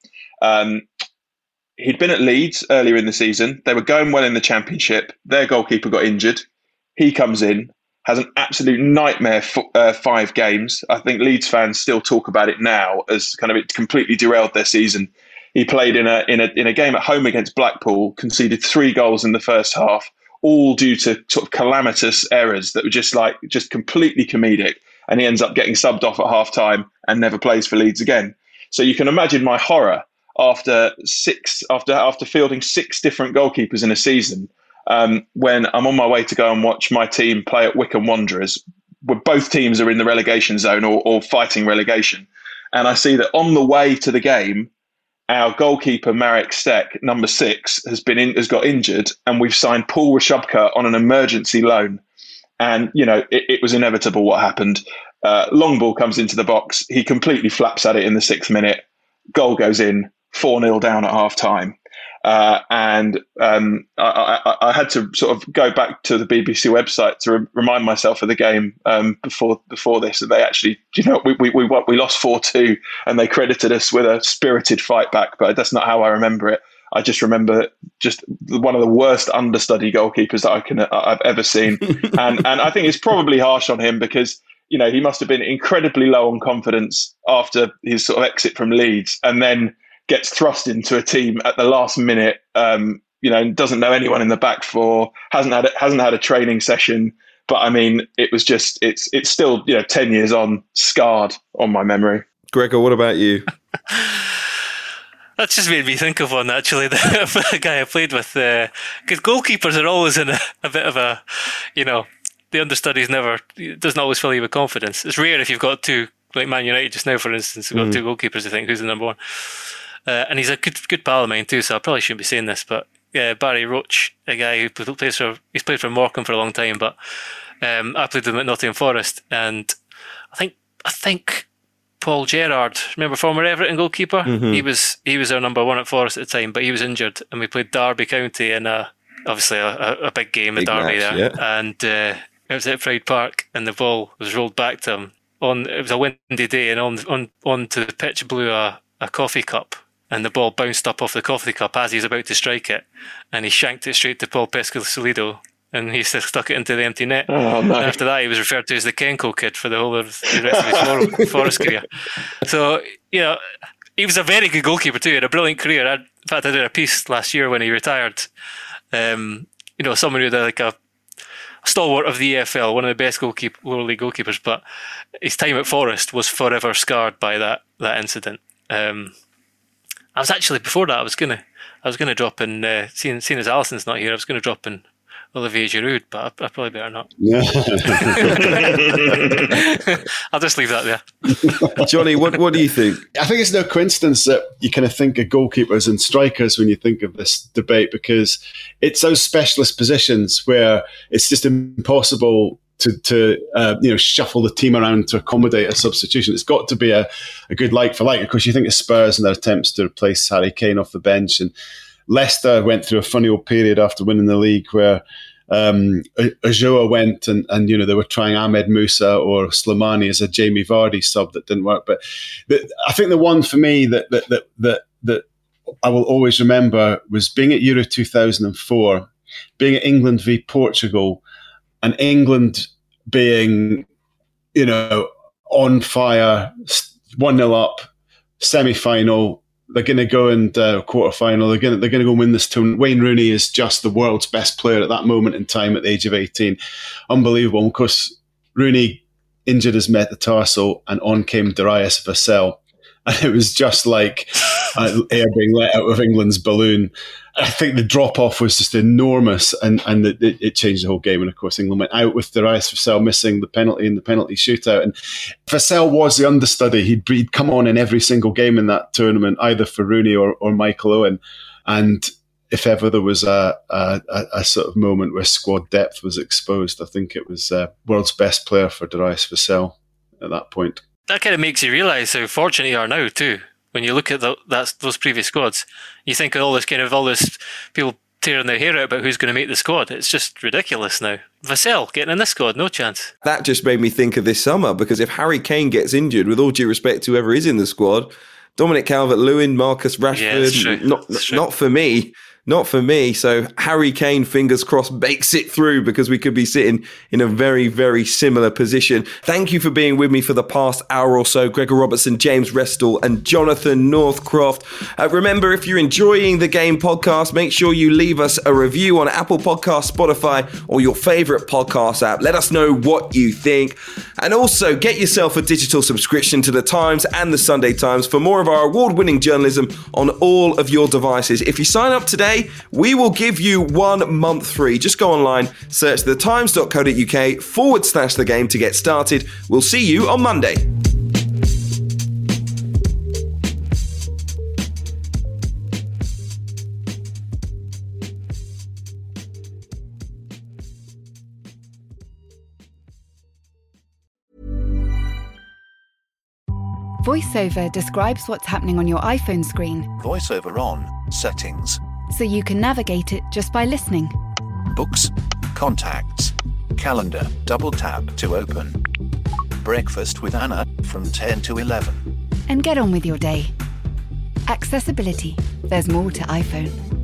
He'd been at Leeds earlier in the season. They were going well in the Championship. Their goalkeeper got injured. He comes in, has an absolute nightmare 5 games. I think Leeds fans still talk about it now as kind of it completely derailed their season. He played in a game at home against Blackpool, conceded 3 goals in the first half, all due to sort of calamitous errors that were just completely comedic. And he ends up getting subbed off at half time and never plays for Leeds again. So you can imagine my horror after fielding 6 different goalkeepers in a season. When I'm on my way to go and watch my team play at Wycombe Wanderers, where both teams are in the relegation zone or fighting relegation. And I see that on the way to the game, our goalkeeper, Marek Stek, number 6, has got injured, and we've signed Paul Rachubka on an emergency loan. And, it was inevitable what happened. Long ball comes into the box. He completely flaps at it in the 6th minute. goal goes in, 4-0 down at half time. I had to sort of go back to the BBC website to remind myself of the game before this. And they actually, we lost 4-2, and they credited us with a spirited fight back. But that's not how I remember it. I just remember just one of the worst understudy goalkeepers that I've ever seen, and I think it's probably harsh on him because he must have been incredibly low on confidence after his sort of exit from Leeds, and then gets thrust into a team at the last minute. Doesn't know anyone in the back four, hasn't had a training session. But I mean, it was just it's still 10 years on, scarred on my memory. Gregor, what about you? That just made me think of one, actually, the guy I played with. Because goalkeepers are always in a bit of a, the understudies doesn't always fill you with confidence. It's rare if you've got two, like Man United just now, for instance, we've got two goalkeepers to think who's the number one. And he's a good pal of mine too, so I probably shouldn't be saying this, but Barry Roach, a guy who he's played for Morecambe for a long time, but I played with him at Nottingham Forest, and I think Paul Gerrard, remember former Everton goalkeeper? Mm-hmm. He was our number one at Forest at the time, but he was injured, and we played Derby County in obviously a big game at Derby match, there, yeah. And it was at Pride Park, and the ball was rolled back to him. It was a windy day, and onto the pitch blew a coffee cup, and the ball bounced up off the coffee cup as he was about to strike it, and he shanked it straight to Paul Pescasolido, and he stuck it into the empty net. Oh, no. And after that, he was referred to as the Kenko kid for the whole of the rest of his Forest career. So, he was a very good goalkeeper too, had a brilliant career. In fact, I did a piece last year when he retired. Someone who had like a stalwart of the EFL, one of the best World League goalkeepers, but his time at Forest was forever scarred by that incident. I was actually, before that, I was gonna drop in, seeing as Alison's not here, I was gonna drop in Olivier Giroud, but I probably better not. Yeah. I'll just leave that there. Johnny, what do you think? I think it's no coincidence that you kind of think of goalkeepers and strikers when you think of this debate, because it's those specialist positions where it's just impossible to shuffle the team around to accommodate a substitution. It's got to be a good like for like. Of course, you think of Spurs and their attempts to replace Harry Kane off the bench, and Leicester went through a funny old period after winning the league where Ulloa went and they were trying Ahmed Musa or Slimani as a Jamie Vardy sub that didn't work. But I think the one for me that I will always remember was being at Euro 2004, being at England v Portugal, and England being, on fire, 1-0 up, semi-final. They're going to go in quarter-final. They're going to go win this tournament. Wayne Rooney is just the world's best player at that moment in time at the age of 18. Unbelievable. And of course, Rooney injured his metatarsal, and on came Darius Vassell. And it was just like air being let out of England's balloon. I think the drop-off was just enormous, and it changed the whole game. And of course, England went out with Darius Vassell missing the penalty in the penalty shootout. And Vassell was the understudy. He'd come on in every single game in that tournament, either for Rooney or Michael Owen. And if ever there was a sort of moment where squad depth was exposed, I think it was world's best player for Darius Vassell at that point. That kind of makes you realise how fortunate you are now too. When you look at those previous squads, you think of all this people tearing their hair out about who's going to make the squad. It's just ridiculous now. Vassell getting in this squad, no chance. That just made me think of this summer, because if Harry Kane gets injured, with all due respect to whoever is in the squad, Dominic Calvert-Lewin, Marcus Rashford, not for me. Not for me. So Harry Kane, fingers crossed, makes it through, because we could be sitting in a very, very similar position. Thank you for being with me for the past hour or so. Gregor Robertson, James Restall and Jonathan Northcroft. Remember, if you're enjoying the Game podcast, make sure you leave us a review on Apple Podcasts, Spotify or your favourite podcast app. Let us know what you think. And also get yourself a digital subscription to The Times and The Sunday Times for more of our award-winning journalism on all of your devices. If you sign up today, we will give you 1 month free. Just go online, search thetimes.co.uk/the game to get started. We'll see you on Monday. VoiceOver describes what's happening on your iPhone screen, VoiceOver on, settings, so you can navigate it just by listening. books, contacts, calendar, double tap to open. Breakfast with Anna from 10 to 11. And get on with your day. Accessibility. There's more to iPhone.